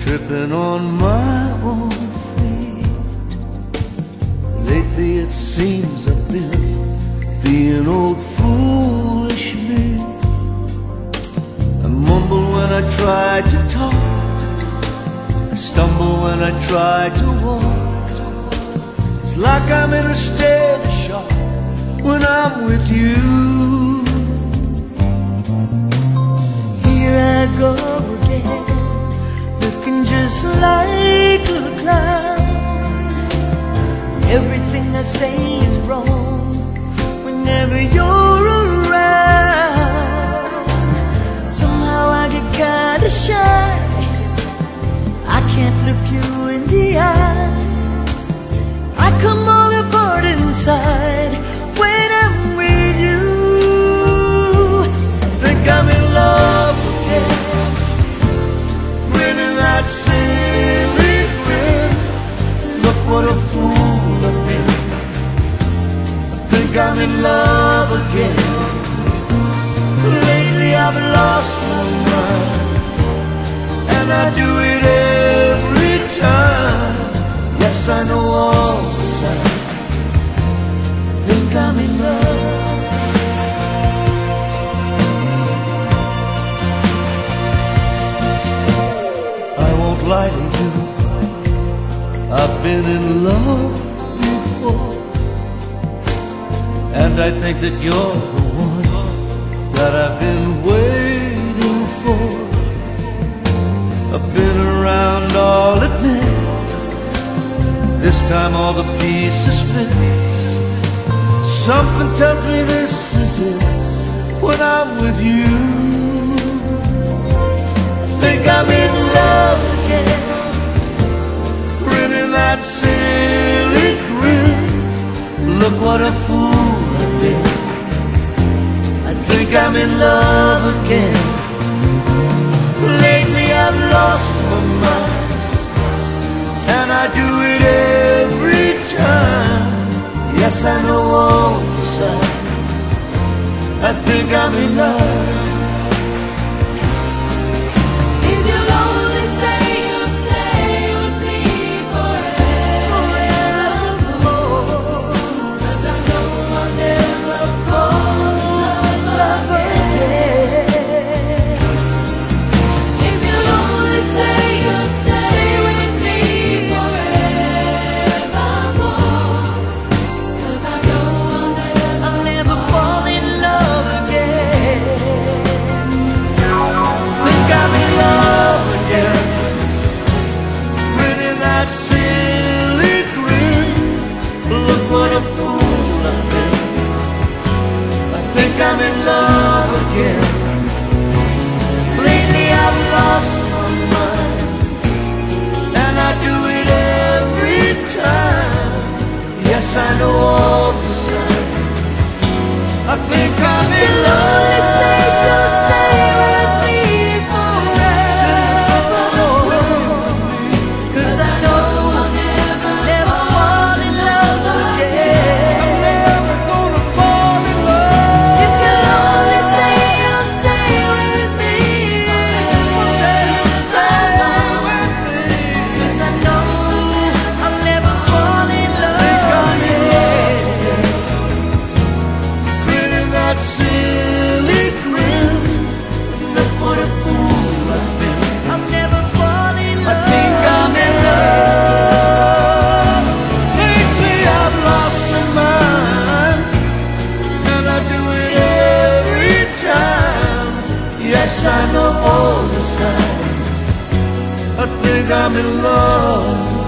tripping on my own feet. Lately it seems I've been being old foolish me. I mumble when I try to talk, I stumble when I try to walk. It's like I'm in a state of shock when I'm with you. Here I go again, looking just like a clown. Everything I say is wrong whenever you're around. Somehow I get kinda shy, I can't look you in the eye. I come all apart inside when I'm with you. Think I'm in love again, grinning that silly grin. Look what a fool I've been. I think I'm in love again. Lately I've lost my mind, and I do it every time. Yes, I know all the signs. I think I'm in love. I won't lie to you, I've been in love before, and I think that you're the one that I've been waiting for. I've been around all at night, this time all the pieces fit. Something tells me this is it when I'm with you. Think I'm in love again, grinning that silly grin. Look what a fool I've been. I think I'm in love again. Lately I've lost my mind, and I do it every time. Yes, I know all the signs. I think I'm in love. I'm in love again. Lately I've lost my mind, and I do it every time. Yes, I know all the signs. I think I'm in love. You say you'll stay with me forever, 'cause I know I'll never fall in love again. I'm never gonna fall in love. You can only say you'll stay with me forever, 'cause I know I'll never fall in love again. Grinning that silly grin. Look what a fool I've been. I'll never fall in I love. think I'm in love. Lately I've lost my mind, and I do it every time. Yes, I know all the signs. I think I'm in love.